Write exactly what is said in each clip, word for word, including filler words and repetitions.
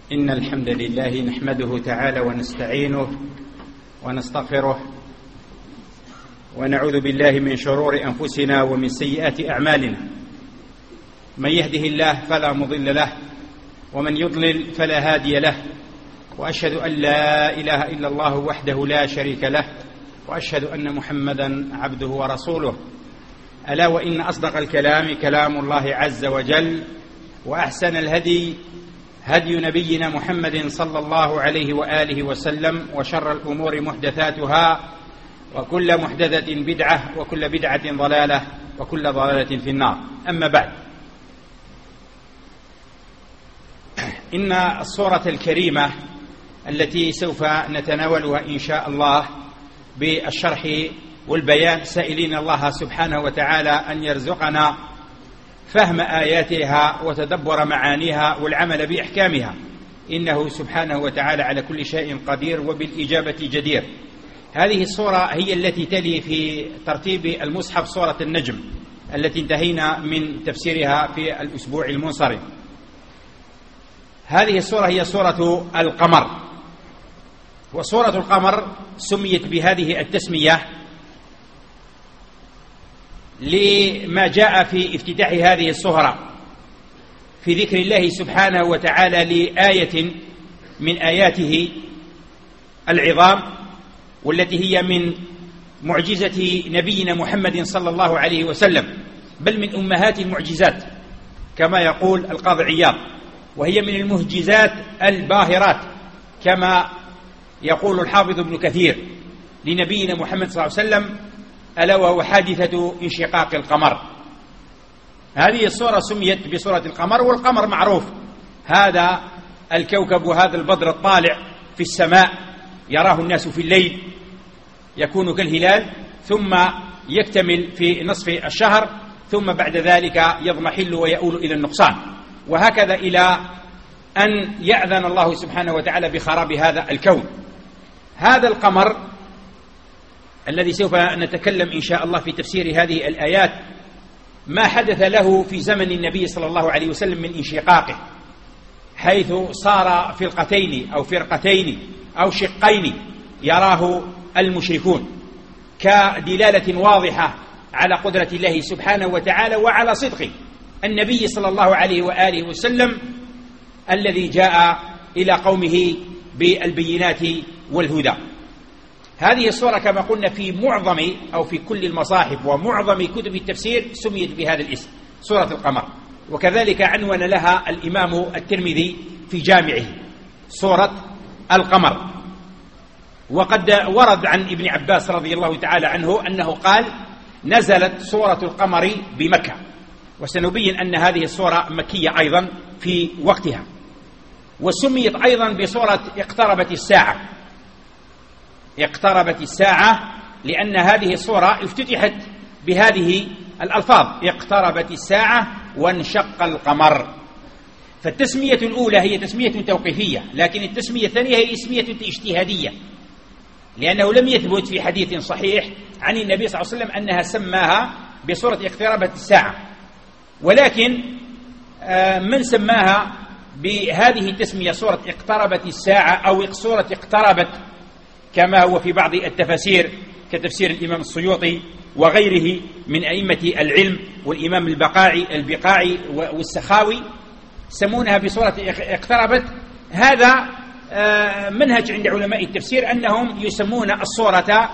إن الحمد لله نحمده تعالى ونستعينه ونستغفره ونعوذ بالله من شرور أنفسنا ومن سيئات أعمالنا. من يهده الله فلا مضل له ومن يضلل فلا هادي له، وأشهد أن لا إله إلا الله وحده لا شريك له، وأشهد أن محمدا عبده ورسوله. ألا وإن أصدق الكلام كلام الله عز وجل، وأحسن الهدي هدي نبينا محمد صلى الله عليه وآله وسلم، وشر الأمور محدثاتها، وكل محدثة بدعة، وكل بدعة ضلالة، وكل ضلالة في النار. أما بعد، إن الصورة الكريمة التي سوف نتناولها إن شاء الله بالشرح والبيان، سائلين الله سبحانه وتعالى أن يرزقنا فهم آياتها وتدبر معانيها والعمل بإحكامها، إنه سبحانه وتعالى على كل شيء قدير وبالإجابة جدير. هذه الصورة هي التي تلي في ترتيب المصحف صورة النجم التي انتهينا من تفسيرها في الأسبوع المنصرم. هذه الصورة هي صورة القمر، وصورة القمر سميت بهذه التسمية لما جاء في افتتاح هذه الصورة في ذكر الله سبحانه وتعالى لآية من آياته العظام، والتي هي من معجزة نبينا محمد صلى الله عليه وسلم، بل من أمهات المعجزات كما يقول القاضي عياض، وهي من المهجزات الباهرات كما يقول الحافظ ابن كثير لنبينا محمد صلى الله عليه وسلم، ألا وهو حادثة انشقاق القمر. هذه الصورة سميت بصورة القمر، والقمر معروف، هذا الكوكب وهذا البدر الطالع في السماء يراه الناس في الليل، يكون كالهلال ثم يكتمل في نصف الشهر، ثم بعد ذلك يضمحل ويؤول إلى النقصان، وهكذا إلى أن يأذن الله سبحانه وتعالى بخراب هذا الكون. هذا القمر الذي سوف نتكلم إن شاء الله في تفسير هذه الآيات ما حدث له في زمن النبي صلى الله عليه وسلم من انشقاقه، حيث صار فرقتين أو فرقتين أو شقين يراه المشركون، كدلالة واضحة على قدرة الله سبحانه وتعالى وعلى صدق النبي صلى الله عليه وآله وسلم الذي جاء إلى قومه بالبينات والهدى. هذه الصورة كما قلنا في معظم أو في كل المصاحف ومعظم كتب التفسير سميت بهذا الاسم، سورة القمر، وكذلك عنون لها الإمام الترمذي في جامعه سورة القمر. وقد ورد عن ابن عباس رضي الله تعالى عنه أنه قال: نزلت سورة القمر بمكة، وسنبين أن هذه السورة مكية أيضا في وقتها، وسميت أيضا بسورة اقتربت الساعة. اقتربت الساعة لأن هذه السورة افتتحت بهذه الألفاظ: اقتربت الساعة وانشق القمر. فالتسمية الأولى هي تسمية توقيفية، لكن التسمية الثانية هي تسمية اجتهادية، لأنه لم يثبت في حديث صحيح عن النبي صلى الله عليه وسلم أنها سماها بسورة اقتربت الساعة، ولكن من سماها بهذه التسمية سورة اقتربت الساعة أو سورة اقتربت كما هو في بعض التفاسير كتفسير الإمام السيوطي وغيره من أئمة العلم، والإمام البقاعي البقاعي والسخاوي سمونها بسورة اقتربت. هذا منهج عند علماء التفسير أنهم يسمون السورة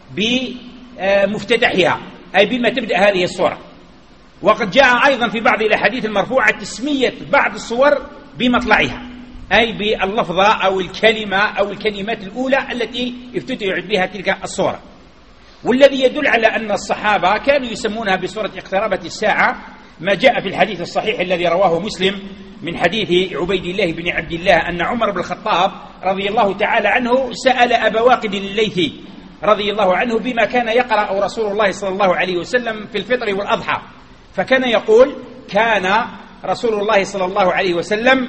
بمفتتحها، أي بما تبدأ هذه السورة. وقد جاء أيضا في بعض الأحاديث المرفوعة تسمية بعض السور بمطلعها، أي باللفظة أو الكلمة أو الكلمات الأولى التي افتتحت بها تلك السورة. والذي يدل على أن الصحابة كانوا يسمونها بسورة اقتربت الساعة ما جاء في الحديث الصحيح الذي رواه مسلم من حديث عبيد الله بن عبد الله أن عمر بن الخطاب رضي الله تعالى عنه سأل أبا واقد الليثي رضي الله عنه بما كان يقرأ رسول الله صلى الله عليه وسلم في الفطر والأضحى، فكان يقول: كان رسول الله صلى الله عليه وسلم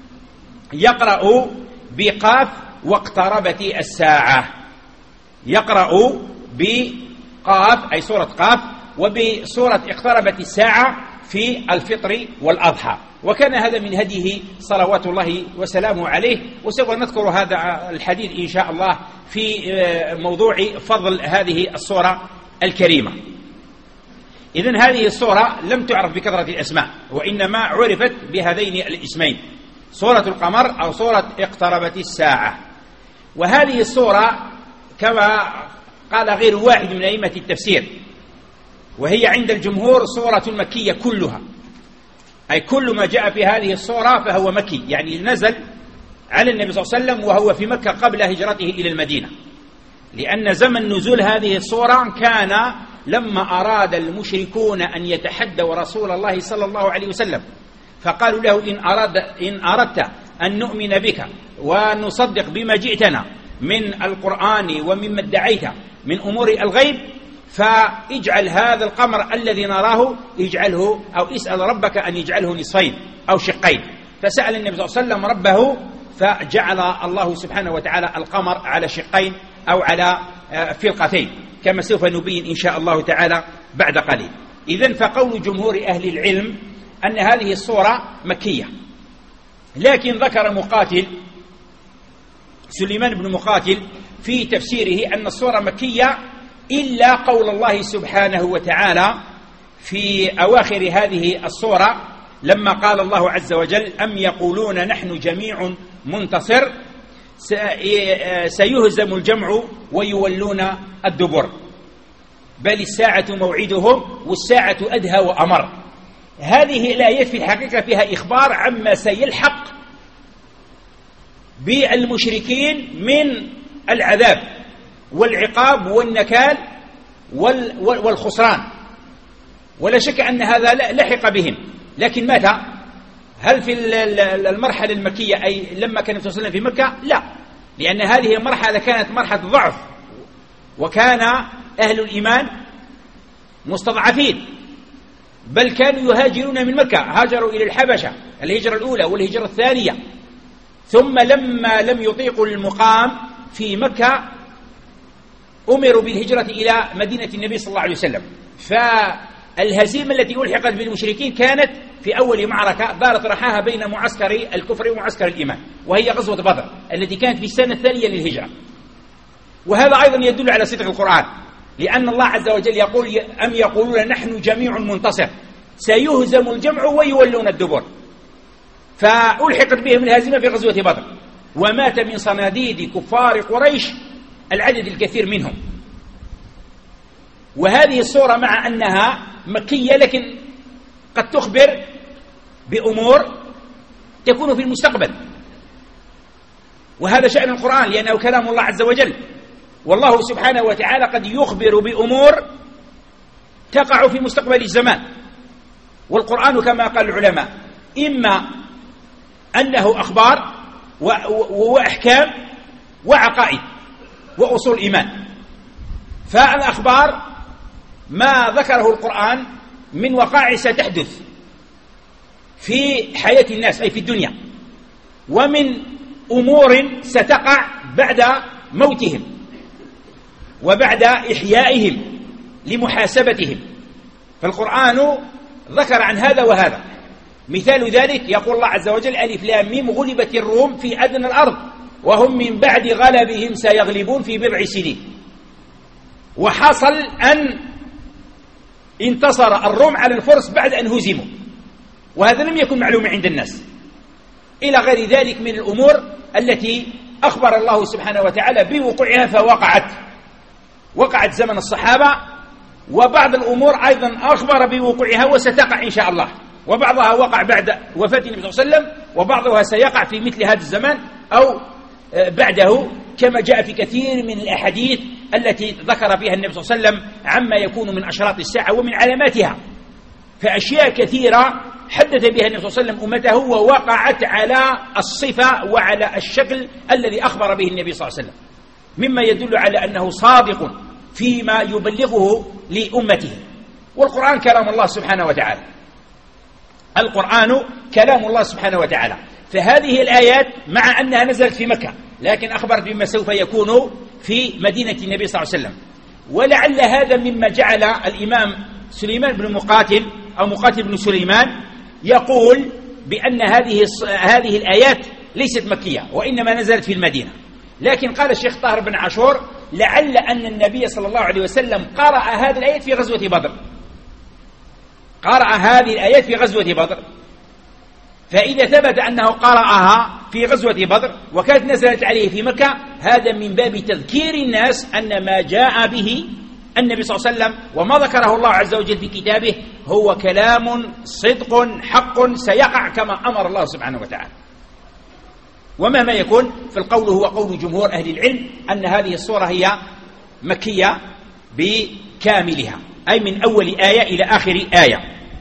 يقرأ بقاف واقتربت الساعة، يقرأ بقاف أي سورة قاف وبسورة اقتربت الساعة في الفطر والأضحى، وكان هذا من هديه صلوات الله وسلامه عليه. وسوف نذكر هذا الحديث إن شاء الله في موضوع فضل هذه الصورة الكريمة. إذن هذه الصورة لم تعرف بكثرة الأسماء، وإنما عرفت بهذين الاسمين، صورة القمر أو صورة اقتربت الساعة. وهذه الصورة كما قال غير واحد من أئمة التفسير، وهي عند الجمهور صورة مكية كلها، أي كل ما جاء في هذه الصورة فهو مكي، يعني نزل على النبي صلى الله عليه وسلم وهو في مكة قبل هجرته إلى المدينة، لأن زمن نزول هذه الصورة كان لما أراد المشركون أن يتحدوا رسول الله صلى الله عليه وسلم، فقالوا له إن, أراد إن أردت أن نؤمن بك ونصدق بما جئتنا من القرآن ومما ادعيت من أمور الغيب، فاجعل هذا القمر الذي نراه اجعله أو اسأل ربك أن يجعله نصفين أو شقين. فسأل النبي صلى الله عليه وسلم ربه فجعل الله سبحانه وتعالى القمر على شقين أو على فرقتين، كما سوف نبين إن شاء الله تعالى بعد قليل. إذن فقول جمهور أهل العلم أن هذه الصورة مكية، لكن ذكر مقاتل سليمان بن مقاتل في تفسيره أن الصورة مكية إلا قول الله سبحانه وتعالى في أواخر هذه الصورة لما قال الله عز وجل أم يقولون نحن جميع منتصر سيهزم الجمع ويولون الدبر بل الساعة موعدهم والساعة أدهى وأمر. هذه الآيات في الحقيقة فيها إخبار عما سيلحق بالمشركين من العذاب والعقاب والنكال والخسران، ولا شك أن هذا لحق بهم. لكن متى؟ هل في المرحلة المكية أي لما كان النبي صلى الله عليه وسلم في مكة؟ لا، لأن هذه المرحلة كانت مرحلة ضعف، وكان أهل الإيمان مستضعفين، بل كانوا يهاجرون من مكة، هاجروا إلى الحبشة الهجرة الأولى والهجرة الثانية، ثم لما لم يطيقوا المقام في مكة أمروا بالهجرة إلى مدينة النبي صلى الله عليه وسلم. فالهزيمة التي ألحقت بالمشركين كانت في أول معركة دارت رحاها بين معسكر الكفر ومعسكر الإيمان، وهي غزوة بدر التي كانت في السنة الثانية للهجرة. وهذا أيضا يدل على صدق القرآن، لأن الله عز وجل يقول أم يقولون نحن جميع منتصر سيهزم الجمع ويولون الدبر، فألحقت بهم الهزيمة في غزوة بدر، ومات من صناديد كفار قريش العدد الكثير منهم. وهذه الصورة مع أنها مكية لكن قد تخبر بأمور تكون في المستقبل، وهذا شأن القرآن لأنه كلام الله عز وجل، والله سبحانه وتعالى قد يخبر بأمور تقع في مستقبل الزمان. والقرآن كما قال العلماء إما أنه أخبار وأحكام وعقائد وأصول إيمان. فالأخبار ما ذكره القرآن من وقائع ستحدث في حياة الناس أي في الدنيا، ومن أمور ستقع بعد موتهم وبعد إحيائهم لمحاسبتهم. فالقرآن ذكر عن هذا وهذا. مثال ذلك يقول الله عز وجل ألف لام ميم غلبت الروم في أدنى الأرض وهم من بعد غلبهم سيغلبون في بضع سنين. وحصل أن انتصر الروم على الفرس بعد أن هزموا، وهذا لم يكن معلوم عند الناس، إلى غير ذلك من الأمور التي أخبر الله سبحانه وتعالى بوقوعها فوقعت وقعت زمن الصحابة، وبعض الأمور أيضا أخبر بوقوعها وستقع إن شاء الله، وبعضها وقع بعد وفاة النبي صلى الله عليه وسلم، وبعضها سيقع في مثل هذا الزمان أو بعده، كما جاء في كثير من الأحاديث التي ذكر فيها النبي صلى الله عليه وسلم عما يكون من أشراط الساعة ومن علاماتها. فأشياء كثيرة حدث بها النبي صلى الله عليه وسلم أمته ووقعت على الصفة وعلى الشكل الذي أخبر به النبي صلى الله عليه وسلم، مما يدل على أنه صادق فيما يبلغه لأمته. والقرآن كلام الله سبحانه وتعالى، القرآن كلام الله سبحانه وتعالى. فهذه الآيات مع أنها نزلت في مكة لكن أخبرت بما سوف يكون في مدينة النبي صلى الله عليه وسلم. ولعل هذا مما جعل الإمام سليمان بن مقاتل أو مقاتل بن سليمان يقول بأن هذه هذه الآيات ليست مكية وإنما نزلت في المدينة. لكن قال الشيخ طاهر بن عاشور لعل أن النبي صلى الله عليه وسلم قرأ هذه الآيات في غزوة بدر، قرأ هذه الآيات في غزوة بدر، فإذا ثبت أنه قرأها في غزوة بدر وكانت نزلت عليه في مكة، هذا من باب تذكير الناس أن ما جاء به النبي صلى الله عليه وسلم وما ذكره الله عز وجل في كتابه هو كلام صدق حق سيقع كما أمر الله سبحانه وتعالى. ومهما يكون فالقول هو قول جمهور أهل العلم أن هذه الصورة هي مكية بكاملها، أي من أول آية إلى آخر آية.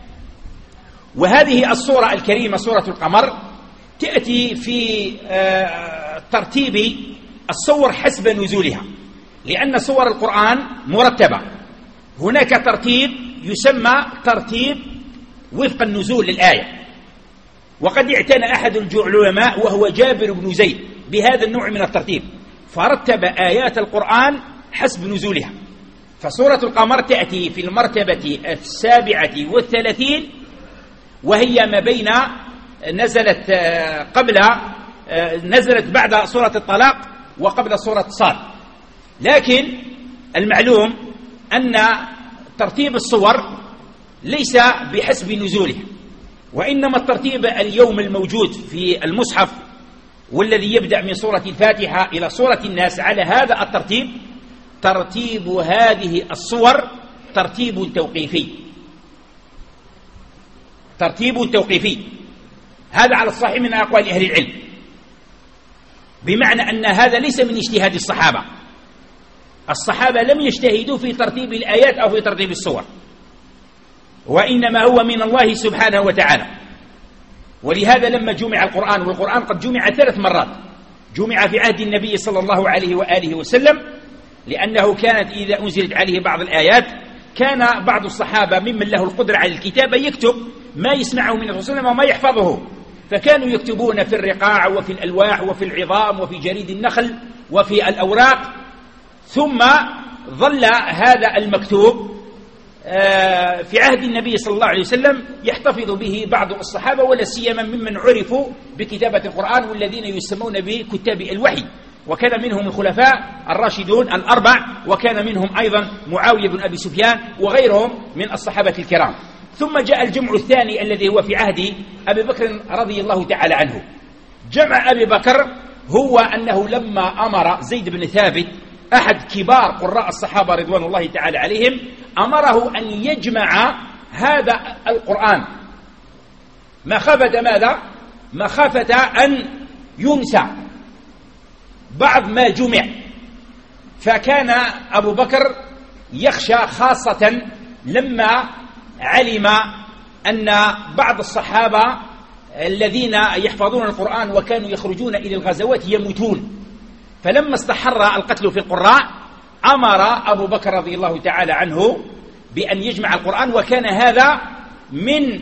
وهذه الصورة الكريمة سورة القمر تأتي في ترتيب الصور حسب نزولها، لأن صور القرآن مرتبة، هناك ترتيب يسمى ترتيب وفق النزول للآية. وقد اعتنى أحد العلماء وهو جابر بن زيد بهذا النوع من الترتيب، فرتب آيات القرآن حسب نزولها. فسورة القمر تأتي في المرتبة السابعة والثلاثين، وهي ما بين نزلت قبل نزلت بعد سورة الطلاق وقبل سورة صاد. لكن المعلوم أن ترتيب الصور ليس بحسب نزولها، وإنما الترتيب اليوم الموجود في المصحف والذي يبدأ من سورة الفاتحة إلى سورة الناس على هذا الترتيب، ترتيب هذه الصور ترتيب توقيفي، ترتيب توقيفي. هذا على الصحيح من أقوال أهل العلم، بمعنى أن هذا ليس من اجتهاد الصحابة. الصحابة لم يجتهدوا في ترتيب الآيات أو في ترتيب الصور، وإنما هو من الله سبحانه وتعالى. ولهذا لما جمع القرآن، والقرآن قد جمع ثلاث مرات، جمع في عهد النبي صلى الله عليه وآله وسلم، لأنه كانت إذا أنزلت عليه بعض الآيات كان بعض الصحابة ممن له القدرة على الكتابة يكتب ما يسمعه من الرسول صلى الله عليه وسلم وما يحفظه، فكانوا يكتبون في الرقاع وفي الألواح وفي العظام وفي جريد النخل وفي الأوراق. ثم ظل هذا المكتوب في عهد النبي صلى الله عليه وسلم يحتفظ به بعض الصحابة، ولا سيما ممن عرفوا بكتابة القرآن والذين يسمون بكتاب الوحي، وكان منهم الخلفاء الراشدون الأربع، وكان منهم أيضا معاوية بن أبي سفيان وغيرهم من الصحابة الكرام. ثم جاء الجمع الثاني الذي هو في عهد أبي بكر رضي الله تعالى عنه. جمع أبي بكر هو أنه لما أمر زيد بن ثابت أحد كبار قراء الصحابة رضوان الله تعالى عليهم، أمره أن يجمع هذا القرآن مخافة ماذا؟ مخافة أن ينسى بعض ما جمع. فكان أبو بكر يخشى خاصة لما علم أن بعض الصحابة الذين يحفظون القرآن وكانوا يخرجون إلى الغزوات يموتون، فلما استحر القتل في القراء أمر أبو بكر رضي الله تعالى عنه بأن يجمع القرآن. وكان هذا من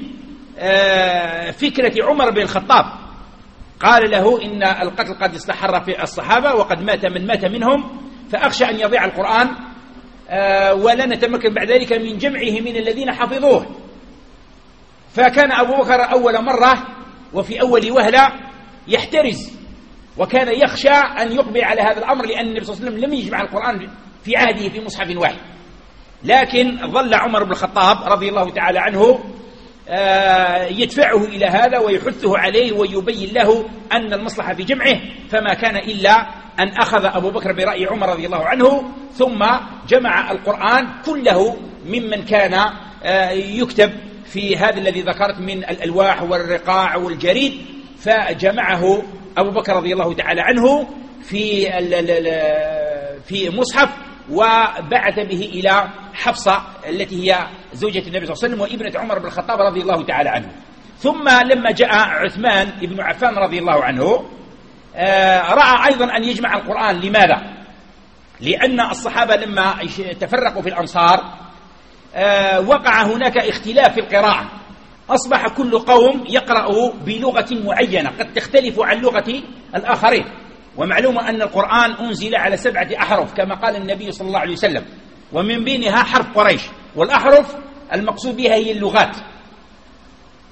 فكرة عمر بن الخطاب، قال له إن القتل قد استحر في الصحابة وقد مات من مات منهم، فأخشى أن يضيع القرآن ولا نتمكن بعد ذلك من جمعه من الذين حفظوه. فكان أبو بكر أول مرة وفي أول وهلة يحترز، وكان يخشى أن يقبل على هذا الأمر، لأن النبي صلى الله عليه وسلم لم يجمع القرآن في عهده في مصحف واحد. لكن ظل عمر بن الخطاب رضي الله تعالى عنه يدفعه إلى هذا ويحثه عليه ويبين له أن المصلحة في جمعه، فما كان إلا أن أخذ أبو بكر برأي عمر رضي الله عنه، ثم جمع القرآن كله ممن كان يكتب في هذا الذي ذكرت من الألواح والرقاع والجريد، فجمعه أبو بكر رضي الله تعالى عنه في في مصحف، وبعث به إلى حفصة التي هي زوجة النبي صلى الله عليه وسلم وابنة عمر بن الخطاب رضي الله تعالى عنه. ثم لما جاء عثمان بن عفان رضي الله عنه رأى أيضا أن يجمع القرآن. لماذا؟ لأن الصحابة لما تفرقوا في الأمصار وقع هناك اختلاف في القراءة، أصبح كل قوم يقرأ بلغة معينة قد تختلف عن لغة الآخرين. ومعلوم أن القرآن أنزل على سبعة أحرف كما قال النبي صلى الله عليه وسلم، ومن بينها حرف قريش، والأحرف المقصود بها هي اللغات،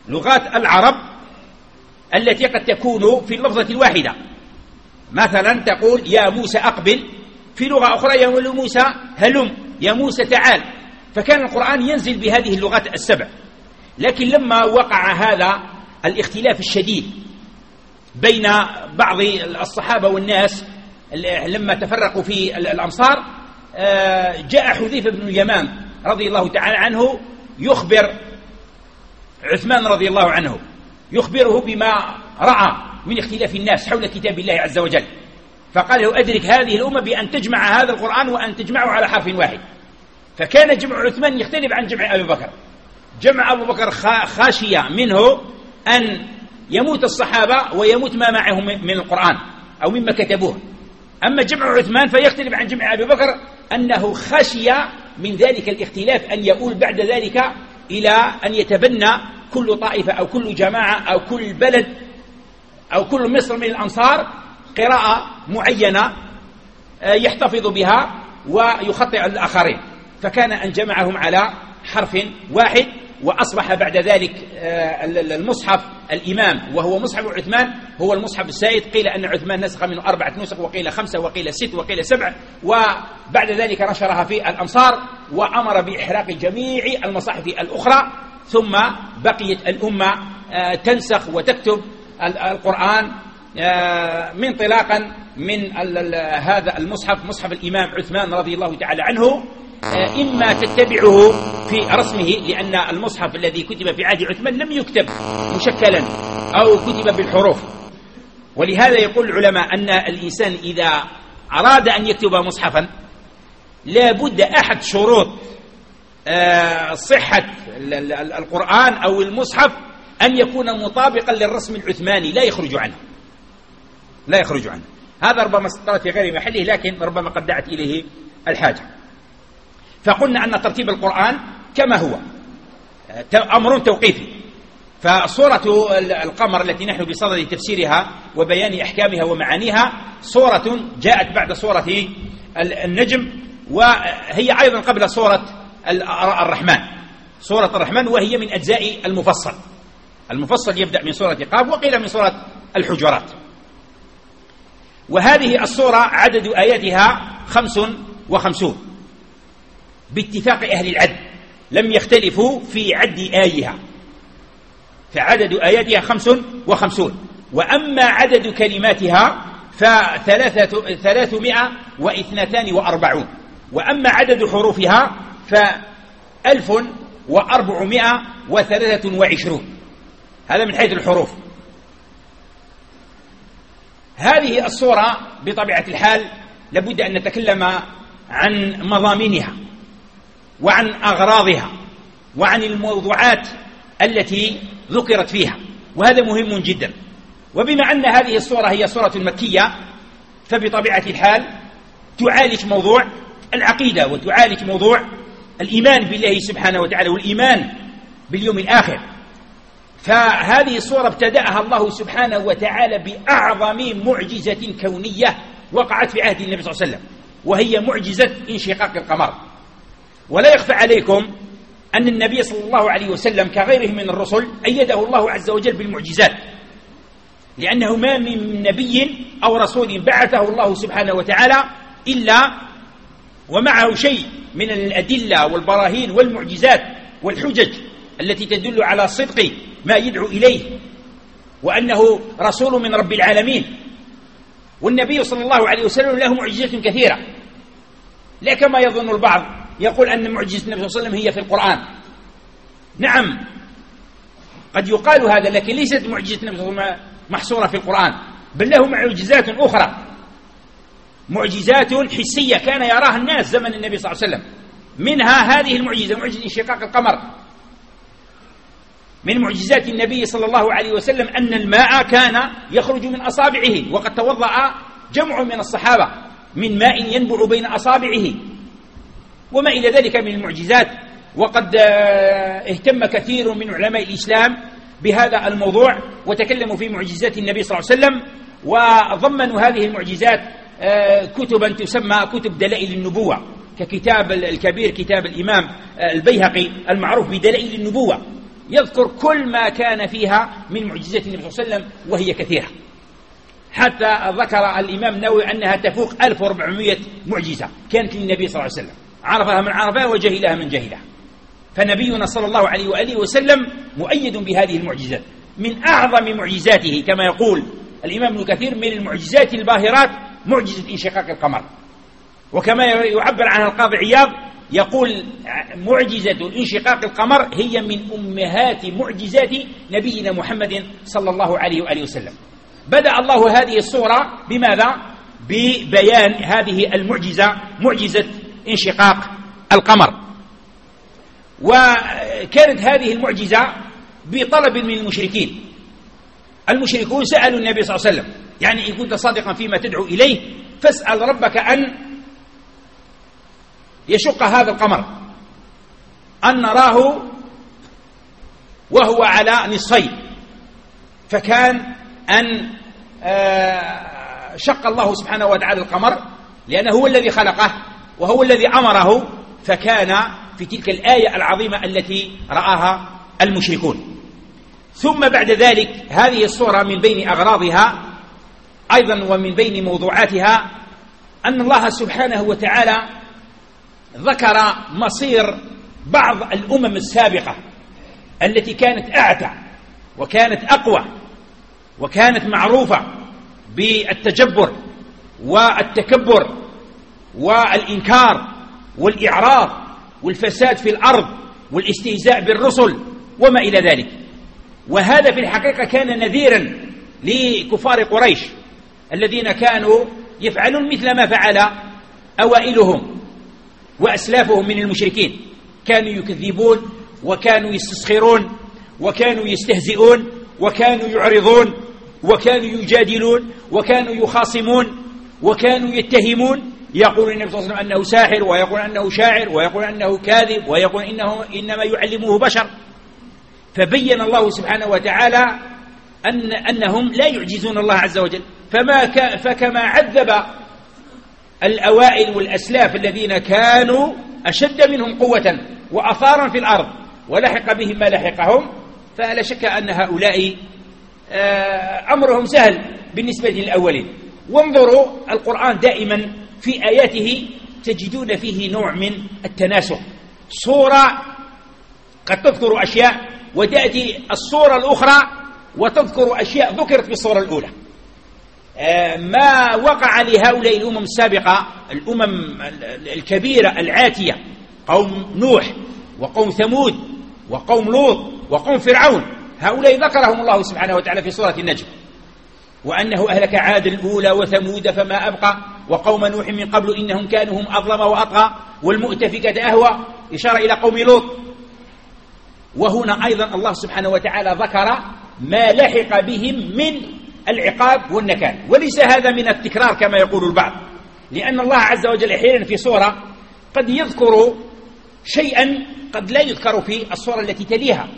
لغات العرب التي قد تكون في اللفظة الواحدة. مثلا تقول يا موسى أقبل، في لغة أخرى يا موسى هلم، يا موسى تعال. فكان القرآن ينزل بهذه اللغات السبع. لكن لما وقع هذا الاختلاف الشديد بين بعض الصحابة والناس لما تفرقوا في الأمصار، جاء حذيفة بن اليمان رضي الله تعالى عنه يخبر عثمان رضي الله عنه، يخبره بما رأى من اختلاف الناس حول كتاب الله عز وجل. فقال له أدرك هذه الأمة بأن تجمع هذا القرآن وأن تجمعه على حرف واحد. فكان جمع عثمان يختلف عن جمع أبي بكر. جمع أبو بكر خاشية منه أن يموت الصحابة ويموت ما معهم من القرآن أو مما كتبوه. أما جمع عثمان فيختلف عن جمع أبي بكر أنه خشي من ذلك الاختلاف أن يؤول بعد ذلك إلى أن يتبنى كل طائفة أو كل جماعة أو كل بلد أو كل مصر من الأنصار قراءة معينة يحتفظ بها ويخطئ الآخرين. فكان أن جمعهم على حرف واحد، وأصبح بعد ذلك المصحف الإمام وهو مصحف عثمان هو المصحف السائد. قيل أن عثمان نسخ منه أربعة نسخ، وقيل خمسة، وقيل ست، وقيل سبع. وبعد ذلك نشرها في الأمصار وأمر بإحراق جميع المصاحف الأخرى. ثم بقيت الأمة تنسخ وتكتب القرآن منطلاقا من هذا المصحف، مصحف الإمام عثمان رضي الله تعالى عنه. إما تتبعه في رسمه، لأن المصحف الذي كتب في عهد عثمان لم يكتب مشكلا أو كتب بالحروف. ولهذا يقول العلماء أن الإنسان إذا أراد أن يكتب مصحفا لا بد أحد شروط صحة القرآن أو المصحف أن يكون مطابقا للرسم العثماني، لا يخرج عنه لا يخرج عنه. هذا ربما سطرت في غير محله، لكن ربما قد دعت إليه الحاجة. فقلنا أن ترتيب القرآن كما هو أمر توقيفي. فصورة القمر التي نحن بصدد تفسيرها وبيان أحكامها ومعانيها صورة جاءت بعد صورة النجم، وهي أيضا قبل صورة الرحمن، صورة الرحمن، وهي من أجزاء المفصل. المفصل يبدأ من صورة قاف، وقيل من صورة الحجرات. وهذه الصورة عدد آياتها خمس وخمسون باتفاق أهل العد، لم يختلفوا في عد آيها، فعدد آياتها خمس وخمسون. وأما عدد كلماتها فثلاثمائة واثنتان وأربعون. وأما عدد حروفها فألف وأربعمائة وثلاثة وعشرون. هذا من حيث الحروف. هذه الصورة بطبيعة الحال لابد أن نتكلم عن مضامينها وعن أغراضها وعن الموضوعات التي ذكرت فيها، وهذا مهم جدا. وبما أن هذه الصورة هي صورة مكية فبطبيعة الحال تعالج موضوع العقيدة وتعالج موضوع الإيمان بالله سبحانه وتعالى والإيمان باليوم الآخر. فهذه الصورة ابتدأها الله سبحانه وتعالى بأعظم معجزة كونية وقعت في عهد النبي صلى الله عليه وسلم، وهي معجزة انشقاق القمر. ولا يخفى عليكم أن النبي صلى الله عليه وسلم كغيره من الرسل أيده الله عز وجل بالمعجزات، لأنه ما من نبي أو رسول بعثه الله سبحانه وتعالى إلا ومعه شيء من الأدلة والبراهين والمعجزات والحجج التي تدل على صدق ما يدعو إليه وأنه رسول من رب العالمين. والنبي صلى الله عليه وسلم له معجزات كثيرة، لا كما يظن البعض يقول أن معجزة النبي صلى الله عليه وسلم هي في القرآن. نعم قد يقال هذا، لكن ليست معجزة النبي صلى الله عليه وسلم محصورة في القرآن، بل له معجزات أخرى، معجزات حسية كان يراها الناس زمن النبي صلى الله عليه وسلم. منها هذه المعجزة، معجزة انشقاق القمر. من معجزات النبي صلى الله عليه وسلم أن الماء كان يخرج من أصابعه، وقد توضأ جمع من الصحابة من ماء ينبع بين أصابعه وما إلى ذلك من المعجزات. وقد اهتم كثير من علماء الإسلام بهذا الموضوع وتكلموا في معجزات النبي صلى الله عليه وسلم، وضمنوا هذه المعجزات كتبا تسمى كتب دلائل النبوة، ككتاب الكبير كتاب الإمام البيهقي المعروف بدلائل النبوة، يذكر كل ما كان فيها من معجزات النبي صلى الله عليه وسلم، وهي كثيرة، حتى ذكر الإمام النووي أنها تفوق ألف وأربعمائة معجزة كانت للنبي صلى الله عليه وسلم، عرفها من عرفها وجهلها من جهلها. فنبينا صلى الله عليه وآله وسلم مؤيد بهذه المعجزات. من أعظم معجزاته كما يقول الإمام ابن كثير من المعجزات الباهرات معجزة انشقاق القمر، وكما يعبر عنها القاضي عياض يقول معجزة انشقاق القمر هي من أمهات معجزات نبينا محمد صلى الله عليه وآله وسلم. بدأ الله هذه الصورة بماذا؟ ببيان هذه المعجزة، معجزة انشقاق القمر. وكانت هذه المعجزة بطلب من المشركين. المشركون سألوا النبي صلى الله عليه وسلم، يعني إن كنت صادقا فيما تدعو إليه فاسأل ربك أن يشق هذا القمر، أن نراه وهو على نصفين. فكان أن شق الله سبحانه وتعالى القمر لأنه هو الذي خلقه وهو الذي أمره، فكان في تلك الآية العظيمة التي رآها المشركون. ثم بعد ذلك هذه الصورة من بين أغراضها أيضا ومن بين موضوعاتها أن الله سبحانه وتعالى ذكر مصير بعض الأمم السابقة التي كانت أعتى وكانت أقوى وكانت معروفة بالتجبر والتكبر والإنكار والإعراض والفساد في الأرض والاستهزاء بالرسل وما إلى ذلك. وهذا في الحقيقة كان نذيرا لكفار قريش الذين كانوا يفعلون مثل ما فعل أوائلهم وأسلافهم من المشركين، كانوا يكذبون وكانوا يستسخرون وكانوا يستهزئون وكانوا يعرضون وكانوا يجادلون وكانوا يخاصمون وكانوا يتهمون، يقول النبي صلى الله عليه وسلم أنه ساحر، ويقول أنه شاعر، ويقول أنه كاذب، ويقول إنه إنما يعلمه بشر. فبين الله سبحانه وتعالى أن أنهم لا يعجزون الله عز وجل. فما ك فكما عذب الأوائل والأسلاف الذين كانوا أشد منهم قوة وأثارا في الأرض ولحق بهم ما لحقهم، فلا شك أن هؤلاء أمرهم سهل بالنسبة للأولين. وانظروا القرآن دائما في آياته تجدون فيه نوع من التناسق، صورة قد تذكر أشياء وتأتي الصورة الأخرى وتذكر أشياء ذكرت في الصورة الأولى. ما وقع لهؤلاء الأمم السابقة، الأمم الكبيرة العاتية، قوم نوح وقوم ثمود وقوم لوط وقوم فرعون، هؤلاء ذكرهم الله سبحانه وتعالى في سورة النجم، وأنه أهلك عاد الأولى وثمود فما أبقى وقوم نوح من قبل إنهم كانوا هم أظلم وأطغى والمؤتفكة أهوى، إشارة إلى قوم لوط. وهنا أيضا الله سبحانه وتعالى ذكر ما لحق بهم من العقاب والنكال، وليس هذا من التكرار كما يقول البعض، لأن الله عز وجل أحيانا في صورة قد يذكر شيئا قد لا يذكر في الصورة التي تليها.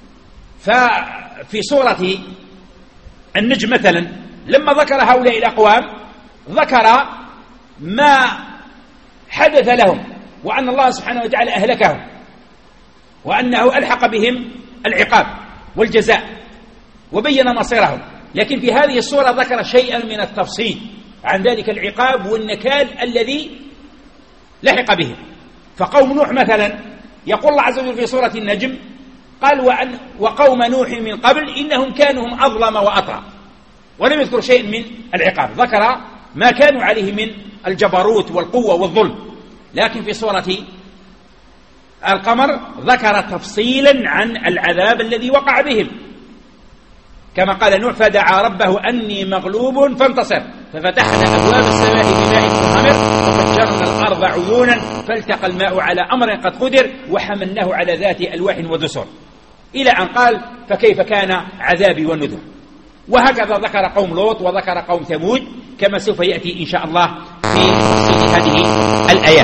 ففي صورة النجم مثلا لما ذكر هؤلاء الأقوام ذكر ما حدث لهم وأن الله سبحانه وتعالى أهلكهم وأنه ألحق بهم العقاب والجزاء وبين مصيرهم. لكن في هذه الصورة ذكر شيئا من التفصيل عن ذلك العقاب والنكال الذي لحق بهم. فقوم نوح مثلا يقول الله عز وجل في سورة النجم قال وأن وقوم نوح من قبل إنهم كانوا هم أظلم وأطغى، ولم يذكر شيء من العقاب، ذكر ما كانوا عليه من الجبروت والقوة والظلم. لكن في سورة القمر ذكر تفصيلا عن العذاب الذي وقع بهم، كما قال نوح فدعا ربه أني مغلوب فانتصر ففتحنا أبواب السماء بماء منهمر وفجرنا الأرض عيونا فالتقى الماء على أمر قد قدر وحملناه على ذات ألواح ودسر، إلى أن قال فكيف كان عذابي ونذر. وهكذا ذكر قوم لوط وذكر قوم ثمود كما سوف يأتي إن شاء الله في تفصيل هذه الآيات.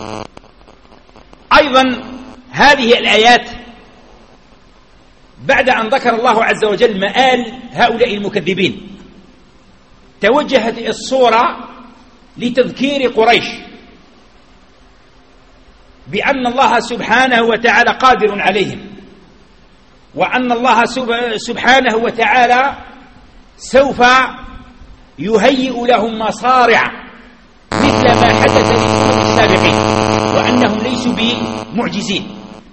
أيضا هذه الآيات بعد أن ذكر الله عز وجل مآل هؤلاء المكذبين توجهت الصورة لتذكير قريش بأن الله سبحانه وتعالى قادر عليهم وأن الله سبحانه وتعالى سوف يهيئ لهم مصارع مثل ما حدث للأمم السابقين، وأنهم ليسوا بمعجزين.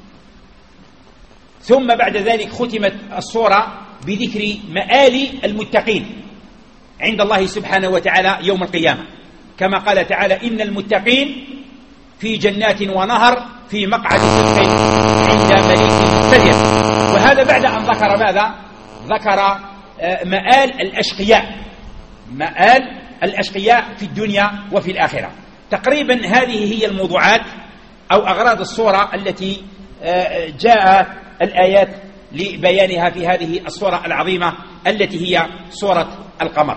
ثم بعد ذلك ختمت الصورة بذكر مآل المتقين عند الله سبحانه وتعالى يوم القيامة، كما قال تعالى: إن المتقين في جنات ونهر في مقعد صدق عند مليك مقتدر. وهذا بعد أن ذكر ماذا؟ ذكر مآل الأشقياء، مآل الأشقياء في الدنيا وفي الآخرة. تقريبا هذه هي الموضوعات أو أغراض الصورة التي جاء الآيات لبيانها في هذه الصورة العظيمة التي هي صورة القمر.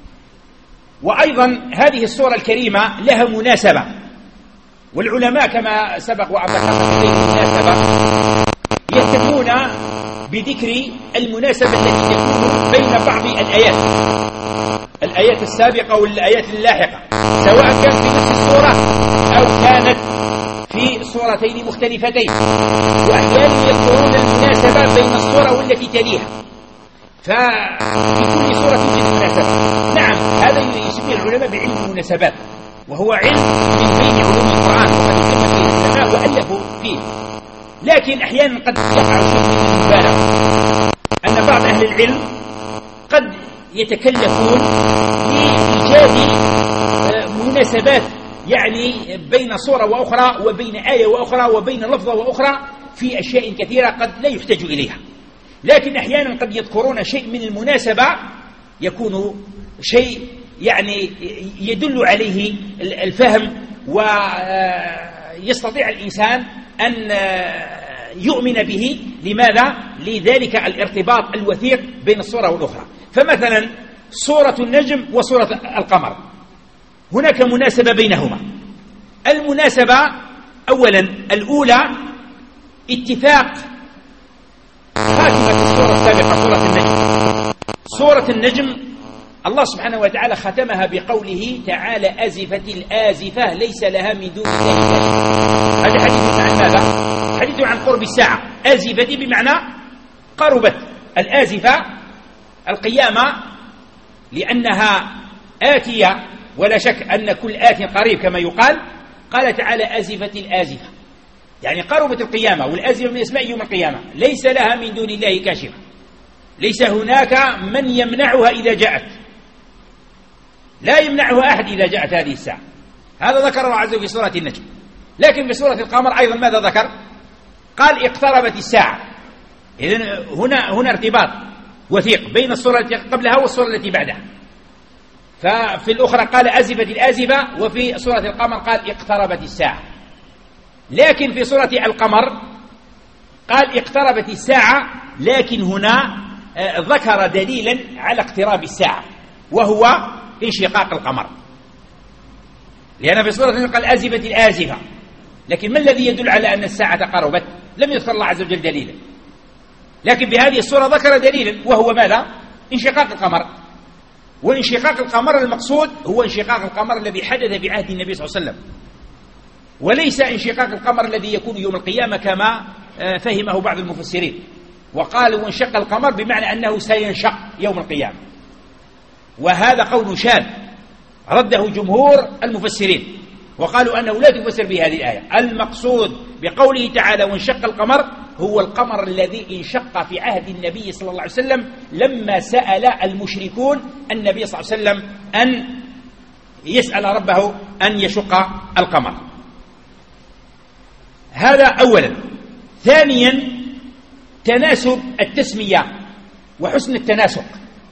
وأيضا هذه الصورة الكريمة لها مناسبة، والعلماء كما سبق وأن ذكرنا في المناسبة يهتمون بذكر المناسبة التي تكون بين بعض الآيات الآيات السابقة والآيات اللاحقة، سواء كانت في نفس الصورة أو كانت في صورتين مختلفتين. وأحيانا يذكرون المناسبة بين الصورة والتي تليها، ففي كل صورة توجد مناسبة. نعم، هذا يسمى العلماء بعلم المناسبات، وهو علم من بين علوم القرآن، وقد كتب فيه العلماء وألفوا فيه. لكن أحيانا قد يقع شيء من المبالغة، أن بعض أهل العلم قد يتكلفون لإيجاد مناسبات، يعني بين صورة وأخرى وبين آية وأخرى وبين لفظة وأخرى في أشياء كثيرة قد لا يحتاج إليها. لكن أحيانا قد يذكرون شيء من المناسبة يكون شيء يعني يدل عليه الفهم، ويستطيع الإنسان أن يؤمن به. لماذا؟ لذلك الارتباط الوثيق بين الصورة والأخرى. فمثلا صورة النجم وصورة القمر هناك مناسبة بينهما. المناسبة أولا الأولى اتفاق خاتمة الصورة السابقة، صورة النجم. صورة النجم الله سبحانه وتعالى ختمها بقوله تعالى: أزفت الآزفة ليس لها من دون الله كاشفة. هذا حديث عن ماذا؟ حديث عن قرب الساعة. آزفة بمعنى قربت. الآزفة القيامة لأنها آتية، ولا شك أن كل آت قريب كما يقال. قال تعالى: أزفت الآزفة، يعني قربت القيامة، والآزفة من اسماء يوم القيامة. ليس لها من دون الله كاشفة، ليس هناك من يمنعها إذا جاءت، لا يمنعها أحد إذا جاءت هذه الساعة. هذا ذكر الله عز وجل في سورة النجم. لكن في سورة القمر أيضا ماذا ذكر؟ قال: اقتربت الساعة. إذن هنا هنا ارتباط وثيق بين الصورة التي قبلها والصورة التي بعدها. ففي الأخرى قال: أزفت الآزفة، وفي سورة القمر قال: اقتربت الساعة. لكن في سورة القمر قال: اقتربت الساعة، لكن هنا ذكر دليلا على اقتراب الساعة، وهو انشقاق القمر. لأن في سورة النجم قال: أزفت الآزفة، لكن ما الذي يدل على أن الساعة قربت؟ لم يذكر الله عز وجل دليلا. لكن بهذه السورة ذكر دليلا، وهو ماذا؟ انشقاق القمر. وانشقاق القمر المقصود هو انشقاق القمر الذي حدث بعهد النبي صلى الله عليه وسلم، وليس انشقاق القمر الذي يكون يوم القيامة كما فهمه بعض المفسرين، وقالوا وانشق القمر بمعنى أنه سينشق يوم القيامة، وهذا قول شاذ رده جمهور المفسرين، وقالوا أنه لا تفسر بهذه الآية. المقصود بقوله تعالى: وانشق القمر هو القمر الذي انشق في عهد النبي صلى الله عليه وسلم لما سأل المشركون النبي صلى الله عليه وسلم أن يسأل ربه أن يشق القمر. هذا أولا. ثانيا تناسب التسمية وحسن التناسق.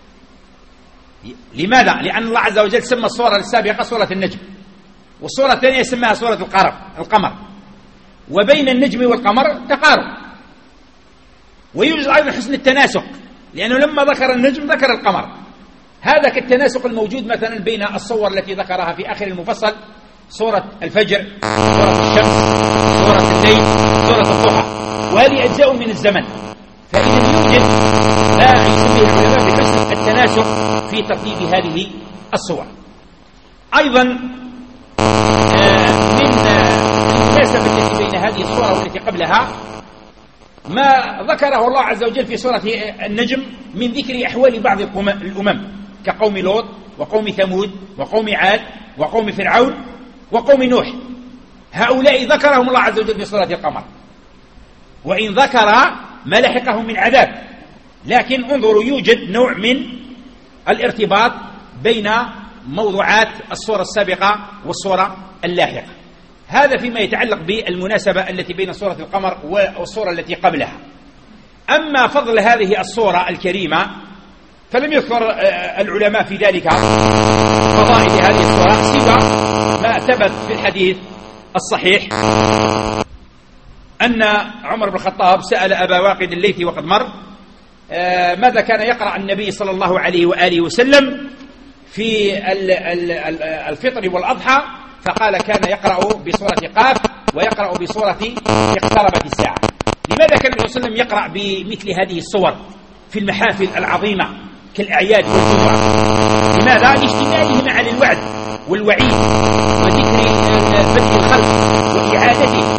لماذا؟ لأن الله عز وجل سمى الصورة السابقة صورة النجم، والصورة الثانية سماها صورة القرب القمر، وبين النجم والقمر تقارب. ويوجد أيضا حسن التناسق، لأنه لما ذكر النجم ذكر القمر. هذا كالتناسق الموجود مثلا بين الصور التي ذكرها في آخر المفصل: صورة الفجر، صورة الشمس، صورة الليل، صورة الضحى، وهذه أجزاء من الزمن. فإذا يوجد ما يسميه العلماء بحسن التناسق في ترتيب هذه الصور. أيضا من المناسبة التي بين هذه الصورة والتي قبلها ما ذكره الله عز وجل في سورة النجم من ذكر أحوال بعض الأمم كقوم لوط وقوم ثمود وقوم عاد وقوم فرعون وقوم نوح. هؤلاء ذكرهم الله عز وجل في سورة القمر، وإن ذكر ما لحقهم من عذاب، لكن انظروا يوجد نوع من الارتباط بين موضوعات الصورة السابقة والصورة اللاحقة. هذا فيما يتعلق بالمناسبة التي بين سورة القمر والصورة التي قبلها. أما فضل هذه الصورة الكريمة فلم يذكر العلماء في ذلك فضائل هذه الصورة سوى ما ثبت في الحديث الصحيح أن عمر بن الخطاب سأل أبا واقد الليثي وقد مر ماذا كان يقرأ النبي صلى الله عليه وآله وسلم في الفطر والأضحى، فقال كان يقرأ بصورة قاف ويقرأ بصورة اقتربت الساعة. لماذا كان النبي صلى الله عليه وسلم يقرأ بمثل هذه الصور في المحافل العظيمة كالأعياد والجمعة؟ لماذا؟ لاشتمالهما على الوعد والوعيد وذكر بدء الخلق وإعادته،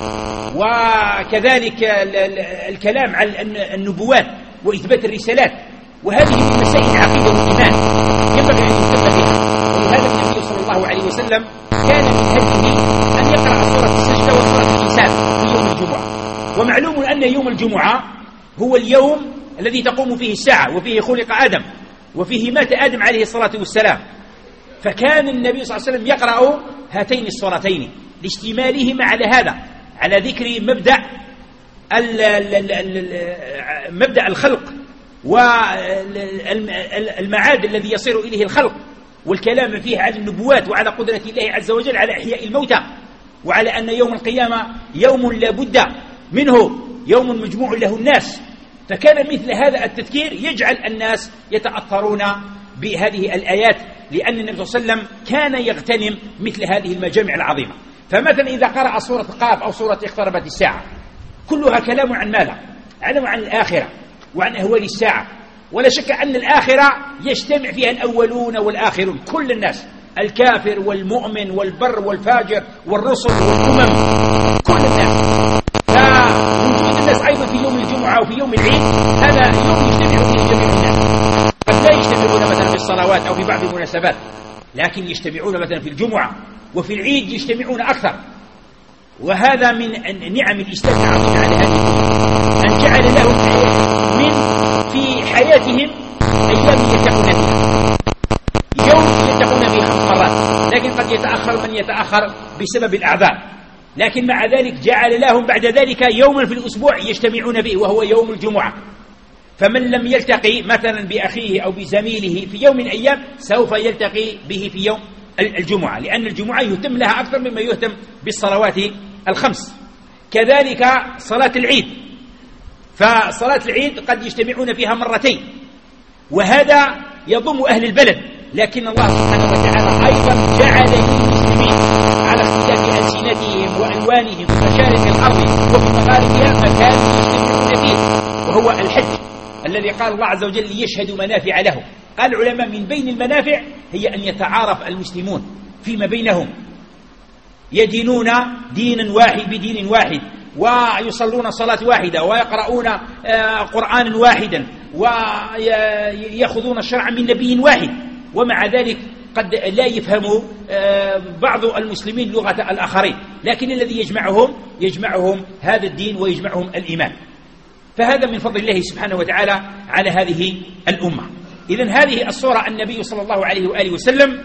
وكذلك الكلام على النبوات وإثبات الرسالات، وهذه من مسائل العقيدة والإيمان ينبغي أن يهتم بها. ولهذا النبي صلى الله عليه وسلم كان من هديه أن يقرأ سورة السجدة وسورة الإنسان في يوم الجمعة. ومعلوم أن يوم الجمعة هو اليوم الذي تقوم فيه الساعة وفيه خلق آدم وفيه مات آدم عليه الصلاة والسلام، فكان النبي صلى الله عليه وسلم يقرأ هاتين الصورتين لاشتمالهما على هذا، على ذكر مبدأ مبدأ الخلق والمعاد الذي يصير إليه الخلق، والكلام فيه على النبوات وعلى قدرة الله عز وجل على إحياء الموتى، وعلى أن يوم القيامة يوم لا بد منه، يوم مجموع له الناس. فكان مثل هذا التذكير يجعل الناس يتأثرون بهذه الآيات، لأن النبي صلى الله عليه وسلم كان يغتنم مثل هذه المجامع العظيمة. فمثلا إذا قرأ سورة قاف أو سورة اقتربت الساعة كلها كلام عن ماذا؟ علم عن الآخرة وعن أهوال الساعة. ولا شك أن الآخرة يجتمع فيها الأولون والآخرون، كل الناس، الكافر والمؤمن والبر والفاجر والرسل والأمم، كل الناس. فوجود الناس أيضا في يوم الجمعة وفي يوم العيد هذا يوم يجتمع فيه جميع الناس. قد لا يجتمعون مثلا في الصلوات أو في بعض المناسبات، لكن يجتمعون مثلا في الجمعة، وفي العيد يجتمعون أكثر. وهذا من نعم الإسلام العظيمة على هذه أن جعل لهم من في حياتهم أيام يتقون فيها، يوم يتقون فيه خمس مرات، لكن قد يتأخر من يتأخر بسبب الأعذار، لكن مع ذلك جعل لهم بعد ذلك يوما في الأسبوع يجتمعون فيه وهو يوم الجمعة. فمن لم يلتقي مثلا بأخيه أو بزميله في يوم من الأيام سوف يلتقي به في يوم الجمعة، لأن الجمعة يهتم لها أكثر مما يهتم بالصلوات الخمس. كذلك صلاة العيد، فصلاة العيد قد يجتمعون فيها مرتين، وهذا يضم أهل البلد، لكن الله سبحانه وتعالى أيضا جعل للمسلمين على اختلاف ألسنتهم وألوانهم ومشارق الأرض وفي مغاربها مكان يجتمعون فيه، وهو الحج الذي قال الله عز وجل ليشهدوا منافع لهم. قال العلماء من بين المنافع هي أن يتعارف المسلمون فيما بينهم، يدينون دينا واحد بدين واحد، ويصلون صلاة واحدة، ويقرؤون قرآنا واحدا، ويأخذون الشرع من نبي واحد. ومع ذلك قد لا يفهم بعض المسلمين لغة الآخرين، لكن الذي يجمعهم يجمعهم هذا الدين ويجمعهم الإيمان. فهذا من فضل الله سبحانه وتعالى على هذه الأمة. إذن هذه الصورة النبي صلى الله عليه وآله وسلم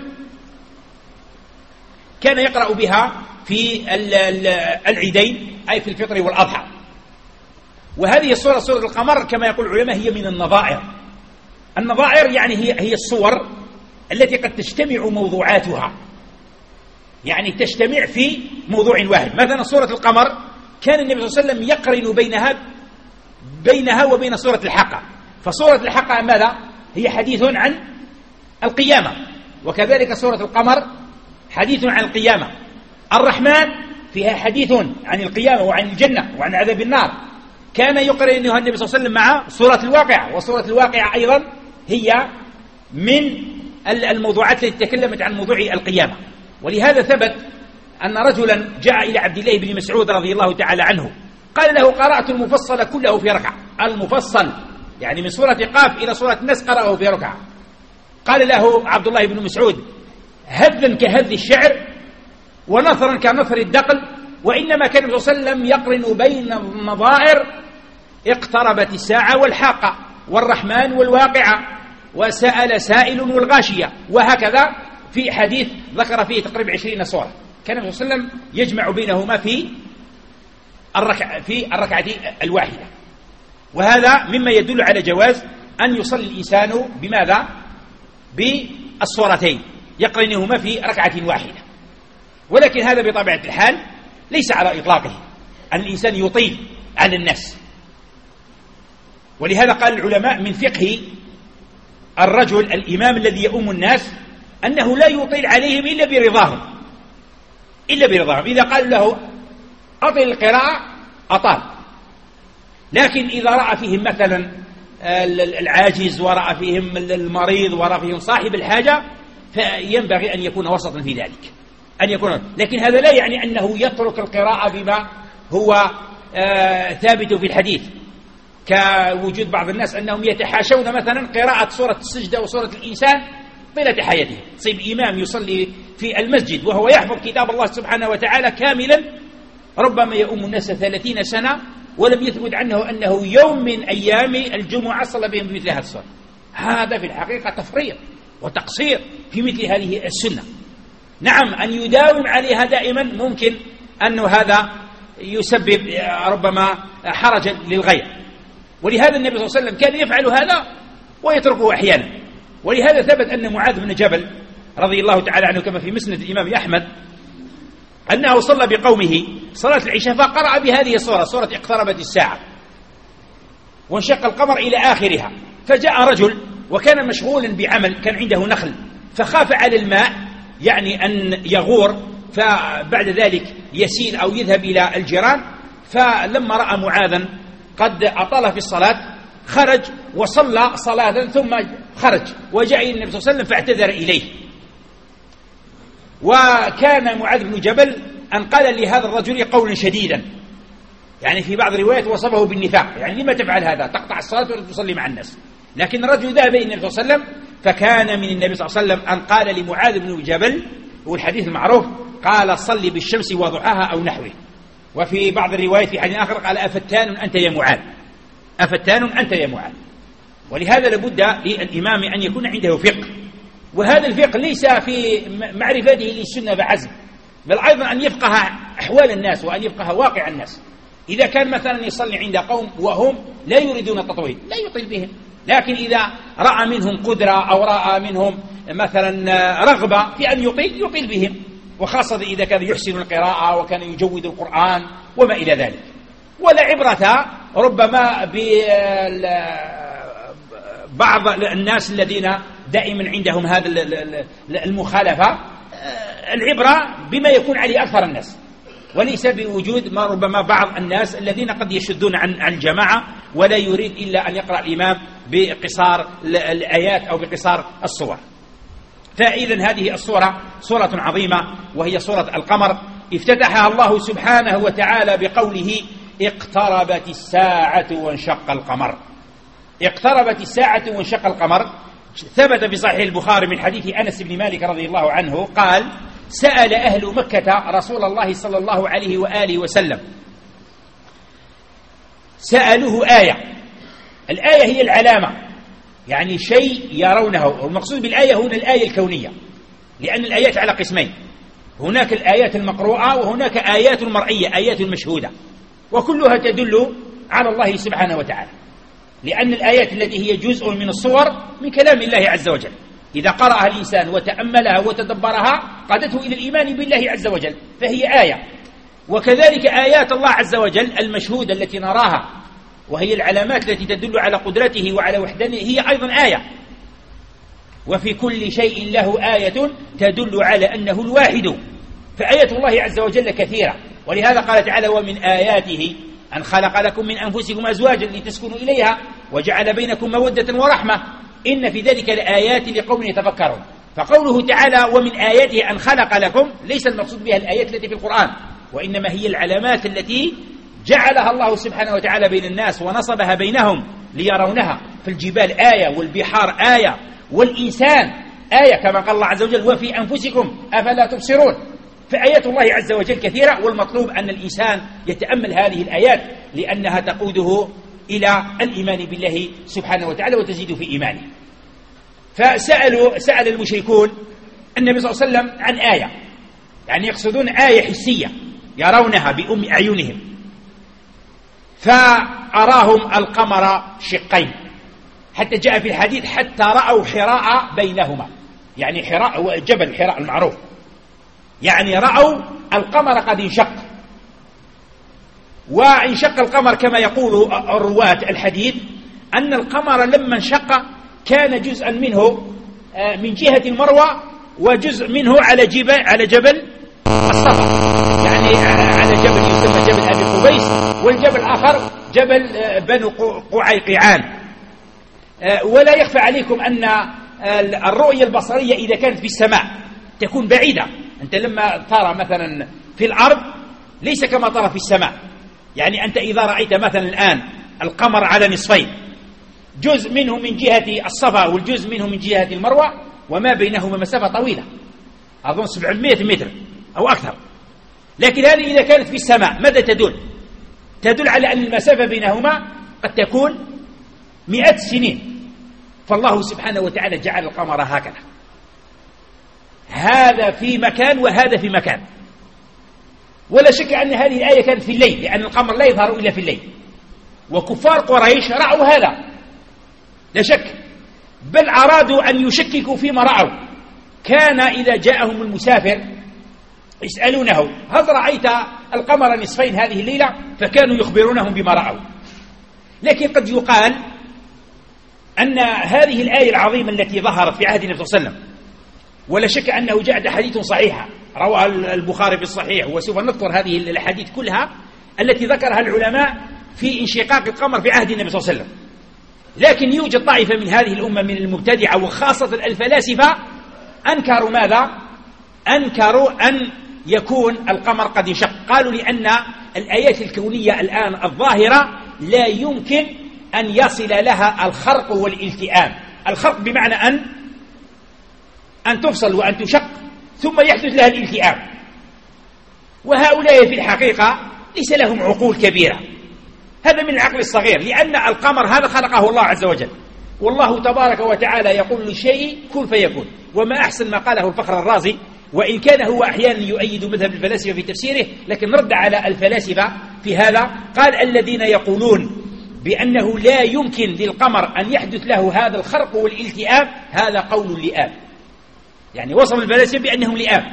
كان يقرأ بها في العيدين، أي في الفطر والأضحى. وهذه الصورة سورة القمر كما يقول العلماء هي من النظائر. النظائر يعني هي هي الصور التي قد تجتمع موضوعاتها، يعني تجتمع في موضوع واحد. مثلا سورة القمر كان النبي صلى الله عليه وسلم يقرن بينها بينها وبين سورة الحاقة. فسورة الحاقة ماذا؟ هي حديث عن القيامة، وكذلك سورة القمر حديث عن القيامة. الرحمن فيها حديث عن القيامة وعن الجنة وعن عذاب النار. كان يقرنها النبي صلى الله عليه وسلم مع سورة الواقعة، وسورة الواقعة أيضا هي من الموضوعات التي تكلمت عن موضوع القيامة. ولهذا ثبت أن رجلا جاء إلى عبد الله بن مسعود رضي الله تعالى عنه قال له قرأت المفصل كله في ركعة. المفصل يعني من سورة قاف إلى سورة الناس قرأه في ركعة. قال له عبد الله بن مسعود هذا كهذ الشعر ونثرا كنثر الدقل، وإنما كان النبي صلى الله عليه وسلم يقرن بين النظائر اقتربت الساعة والحاقة والرحمن والواقعة وسأل سائل والغاشية، وهكذا في حديث ذكر فيه تقريبا عشرين سورة. كان النبي صلى الله عليه وسلم يجمع بينهما في الركعة في الركعة الواحدة، وهذا مما يدل على جواز أن يصلي الإنسان بماذا؟ بالصورتين يقرنهما في ركعة واحدة. ولكن هذا بطبيعة الحال ليس على إطلاقه أن الإنسان يطيل على الناس، ولهذا قال العلماء من فقه الرجل الإمام الذي يؤم الناس أنه لا يطيل عليهم إلا برضاهم إلا برضاهم إذا قال له أطل القراءة أطال، لكن إذا رأى فيهم مثلا العاجز ورأى فيهم المريض ورأى فيهم صاحب الحاجة فينبغي أن يكون وسطا في ذلك أن يكون. لكن هذا لا يعني أنه يترك القراءة بما هو آه ثابت في الحديث، كوجود بعض الناس أنهم يتحاشون مثلا قراءة سورة السجدة وسورة الإنسان طيلة حياته. تصيب إمام يصلي في المسجد وهو يحفظ كتاب الله سبحانه وتعالى كاملا، ربما يؤم الناس ثلاثين سنة ولم يثبت عنه أنه يوم من أيام الجمعة صلى بهم بمثل هذا الصلاة. هذا في الحقيقة تفريط وتقصير في مثل هذه السنة. نعم أن يداوم عليها دائما ممكن أنه هذا يسبب ربما حرجا للغير، ولهذا النبي صلى الله عليه وسلم كان يفعل هذا ويتركه أحيانا. ولهذا ثبت أن معاذ بن جبل رضي الله تعالى عنه كما في مسند الإمام أحمد أنه صلى بقومه صلاة العشاء فقرأ بهذه السورة، سورة اقتربت الساعة وانشق القمر إلى آخرها. فجاء رجل وكان مشغولا بعمل، كان عنده نخل، فخاف على الماء يعني أن يغور فبعد ذلك يسيل أو يذهب إلى الجيران. فلما رأى معاذا قد أطال في الصلاة خرج وصلى صلاة ثم خرج وجاء إلى النبي صلى الله عليه وسلم فاعتذر إليه. وكان معاذ بن جبل أن قال لهذا الرجل قولا شديدا، يعني في بعض الروايات وصفه بالنفاق، يعني لما تفعل هذا تقطع الصلاة ولا تصلي مع الناس. لكن الرجل ذهب إلى النبي صلى الله عليه وسلم، فكان من النبي صلى الله عليه وسلم أن قال لمعاذ بن جبل، والحديث المعروف، قال صلي بالشمس وضحاها أو نحوه. وفي بعض الروايات في حديث آخر قال أفتان أنت يا معاذ، أفتان أنت يا معاذ. ولهذا لابد للإمام أن يكون عنده فقه، وهذا الفقه ليس في معرفته للسنة بعزم، بل أيضا أن يفقه أحوال الناس وأن يفقه واقع الناس. إذا كان مثلا يصلي عند قوم وهم لا يريدون التطويل لا يطيل بهم، لكن إذا رأى منهم قدرة أو رأى منهم مثلا رغبة في أن يطيل يطيل بهم، وخاصة إذا كان يحسن القراءة وكان يجود القرآن وما إلى ذلك. ولا عبرة ربما ببعض الناس الذين دائما عندهم هذا المخالفة، العبرة بما يكون عليه أكثر الناس، وليس بوجود ما ربما بعض الناس الذين قد يشدون عن الجماعة ولا يريد إلا أن يقرأ الإمام بقصار الآيات أو بقصار الصور. فإذا هذه الصورة صورة عظيمة وهي صورة القمر، افتتحها الله سبحانه وتعالى بقوله اقتربت الساعة وانشق القمر. اقتربت الساعة وانشق القمر ثبت في صحيح البخاري من حديث أنس بن مالك رضي الله عنه قال سأل أهل مكة رسول الله صلى الله عليه وآله وسلم، سألوه آية. الآية هي العلامة، يعني شيء يرونه، والمقصود بالآية هنا الآية الكونية، لأن الآيات على قسمين، هناك الآيات المقروءة وهناك آيات مرئية، آيات مشهودة، وكلها تدل على الله سبحانه وتعالى، لأن الآيات التي هي جزء من الصور من كلام الله عز وجل، إذا قرأها الإنسان وتأملها وتدبرها قادته إلى الإيمان بالله عز وجل فهي آية. وكذلك آيات الله عز وجل المشهودة التي نراها وهي العلامات التي تدل على قدرته وعلى وحدانيته هي أيضا آية. وفي كل شيء له آية تدل على أنه الواحد، فآيات الله عز وجل كثيرة. ولهذا قال تعالى ومن آياته أن خلق لكم من أنفسكم أزواجا لتسكنوا إليها وجعل بينكم مودة ورحمة إن في ذلك لآيات لقوم يتفكرون. فقوله تعالى ومن آياته أن خلق لكم ليس المقصود بها الآيات التي في القرآن، وإنما هي العلامات التي جعلها الله سبحانه وتعالى بين الناس ونصبها بينهم ليرونها. في الجبال آية، والبحار آية، والإنسان آية كما قال الله عز وجل وفي أنفسكم أفلا تبصرون. فآيات الله عز وجل كثيرة، والمطلوب أن الإنسان يتأمل هذه الآيات لأنها تقوده إلى الإيمان بالله سبحانه وتعالى وتزيد في إيمانه. فسألوا سأل المشركون النبي صلى الله عليه وسلم عن آية، يعني يقصدون آية حسية يرونها بأم أعينهم، فأراهم القمر شقين، حتى جاء في الحديث حتى رأوا حراء بينهما، يعني حراء هو جبل حراء المعروف، يعني رأوا القمر قد انشق. وانشق القمر كما يقول الرواة الحديث أن القمر لما انشق كان جزءا منه من جهة المروة وجزء منه على جبل على جبل الصفا، يعني على جبل يسمى جبل أبي قبيس، والجبل الآخر جبل بنو قعيقعان. ولا يخفى عليكم أن الرؤية البصرية إذا كانت في السماء تكون بعيدة. أنت لما ترى مثلا في الأرض ليس كما ترى في السماء، يعني أنت إذا رأيت مثلا الآن القمر على نصفين، جزء منه من جهة الصفا والجزء منه من جهة المروة، وما بينهما مسافة طويلة أظن سبعمائة متر أو أكثر، لكن هذه إذا كانت في السماء ماذا تدل؟ تدل على أن المسافة بينهما قد تكون مئة سنين. فالله سبحانه وتعالى جعل القمر هكذا، هذا في مكان وهذا في مكان. ولا شك أن هذه الآية كانت في الليل، لأن القمر لا يظهر إلا في الليل، وكفار قريش رأوا هذا لا شك، بل أرادوا أن يشككوا فيما رأوا. كان إذا جاءهم المسافر يسألونه هل رأيت القمر نصفين هذه الليلة؟ فكانوا يخبرونهم بما رأوا. لكن قد يقال أن هذه الآية العظيمة التي ظهرت في عهد النبي صلى الله عليه وسلم، ولا شك أنه جاء حديث صحيحة رواه البخاري في الصحيح، وسوف نذكر هذه الأحاديث كلها التي ذكرها العلماء في انشقاق القمر في عهد النبي صلى الله عليه وسلم. لكن يوجد طائفة من هذه الأمة من المبتدعة وخاصة الفلاسفة أنكروا ماذا؟ أنكروا أن يكون القمر قد انشق. قالوا لأن الآيات الكونية الآن الظاهرة لا يمكن أن يصل لها الخرق والالتئام. الخرق بمعنى أن أن تفصل وأن تشق ثم يحدث لها الالتئام، وهؤلاء في الحقيقة ليس لهم عقول كبيرة، هذا من العقل الصغير، لأن القمر هذا خلقه الله عز وجل، والله تبارك وتعالى يقول لشيء كن فيكون. وما أحسن ما قاله الفخر الرازي، وإن كان هو أحيانا يؤيد مذهب الفلاسفة في تفسيره، لكن رد على الفلاسفة في هذا. قال الذين يقولون بأنه لا يمكن للقمر أن يحدث له هذا الخرق والالتئام، هذا قول لئام، يعني وصف الفلاسفة بأنهم لئام.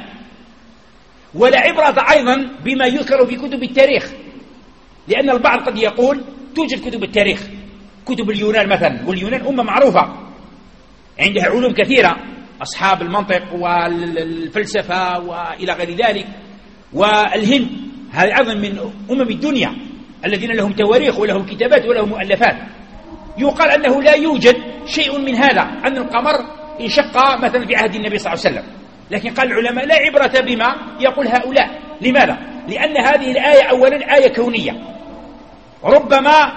ولا عبرة أيضا بما يذكر في كتب التاريخ، لأن البعض قد يقول توجد كتب التاريخ، كتب اليونان مثلا، واليونان أمة معروفة عندها علوم كثيرة، أصحاب المنطق والفلسفة وإلى غير ذلك، والهند هذه أيضا من أمم الدنيا الذين لهم تواريخ ولهم كتابات ولهم مؤلفات. يقال أنه لا يوجد شيء من هذا، أن القمر انشق مثلا في عهد النبي صلى الله عليه وسلم. لكن قال العلماء لا عبرة بما يقول هؤلاء. لماذا؟ لأن هذه الآية أولا آية كونية، ربما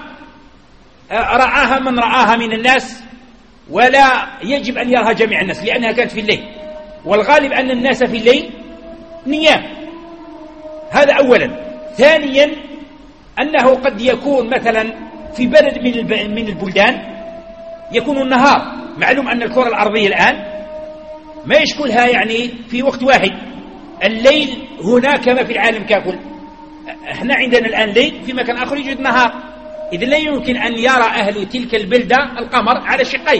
رعاها من رعاها من الناس، ولا يجب أن يراها جميع الناس لأنها كانت في الليل، والغالب أن الناس في الليل نيام. هذا أولا. ثانيا أنه قد يكون مثلا في بلد من من البلدان يكون النهار، معلوم أن الكرة الأرضية الآن ما يشكلها يعني في وقت واحد، الليل هنا كما في العالم ككل. احنا عندنا الآن ليل، في مكان آخر يوجد نهار، إذن لا يمكن أن يرى أهل تلك البلدة القمر على شقين.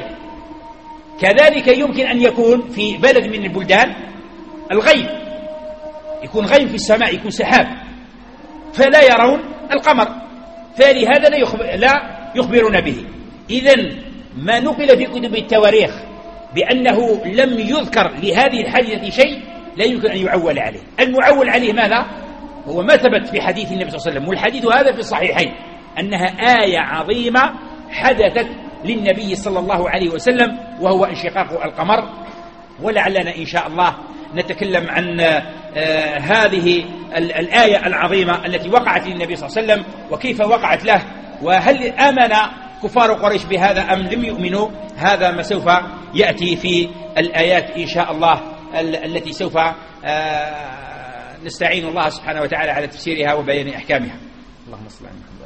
كذلك يمكن أن يكون في بلد من البلدان الغيم، يكون غيم في السماء، يكون سحاب، فلا يرون القمر، فلهذا لا, يخبر لا يخبرون به. إذن ما نقل في كتب التواريخ بأنه لم يذكر لهذه الحادثة شيء لا يمكن أن يعول عليه. المعول عليه ماذا؟ هو ما ثبت في حديث النبي صلى الله عليه وسلم، والحديث هذا في الصحيحين، أنها آية عظيمة حدثت للنبي صلى الله عليه وسلم، وهو انشقاق القمر. ولعلنا إن شاء الله نتكلم عن هذه الآية العظيمة التي وقعت للنبي صلى الله عليه وسلم وكيف وقعت له، وهل آمن كفار قريش بهذا أم لم يؤمنوا. هذا ما سوف يأتي في الآيات إن شاء الله التي سوف نستعين الله سبحانه وتعالى على تفسيرها وبيان أحكامها. اللهم صل على محمد.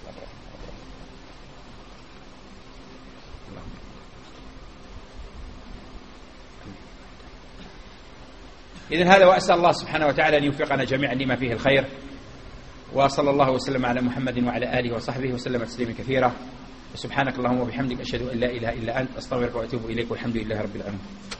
إذن هذا، وأسأل الله سبحانه وتعالى أن يوفقنا جميعا لما فيه الخير، وصلى الله وسلم على محمد وعلى آله وصحبه وسلم تسليما كثيرا. سبحانك اللهم وبحمدك، أشهد أن لا إله إلا أنت، أستغفرك وأتوب إليك، والحمد لله رب العالمين.